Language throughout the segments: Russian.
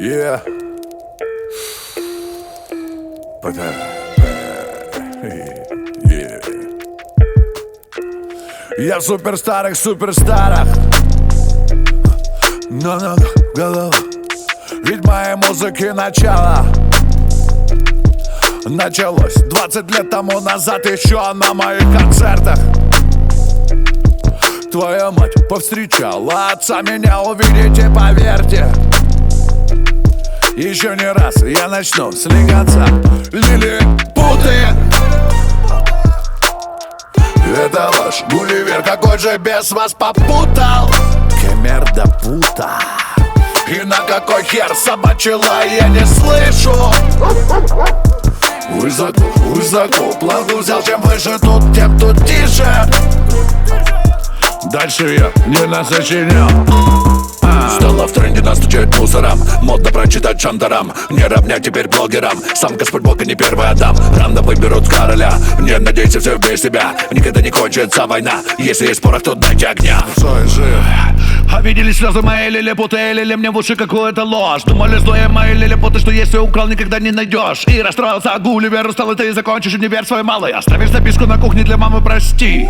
Yeah. Я в суперстарых на голову. Ведь моей музыки начало началось 20 лет тому назад, еще на моих концертах. Твоя мать повстречала отца, меня увидите, поверьте. Еще не раз я начну слегаться. Лилипуты, это ваш Гулливер, какой же бес вас попутал? Кемер да пута. И на какой хер собачила, я не слышу. Высоко, планку взял, чем выше тут, тем тут тише. Дальше я не насочинял. Стало в тренде настучать мусорам, модно прочитать шандарам. Не равня теперь блогерам, сам Господь Бог и не первый Адам. Рано выберут короля, не надейся, все без себя. Никогда не кончится война, если есть порох, то дайте огня. А видели слезы мои лилипуты, лили мне в уши какую-то ложь. Думали злые мои лилипуты, что если украл, никогда не найдешь. И расстроился Гулливер, устал, и ты закончишь универ свой малый. Оставишь записку на кухне для мамы, прости.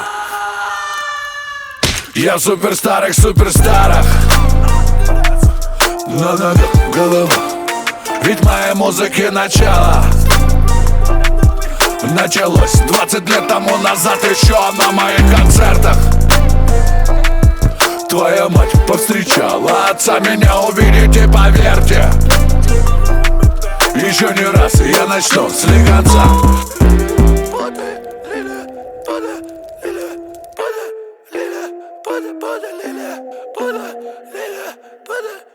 Я в суперстарых на голову. Ведь моей музыки начало началось 20 лет тому назад, еще на моих концертах. Твоя мать повстречала отца, меня увидите, поверьте. Еще не раз я начну слегаться. Put it.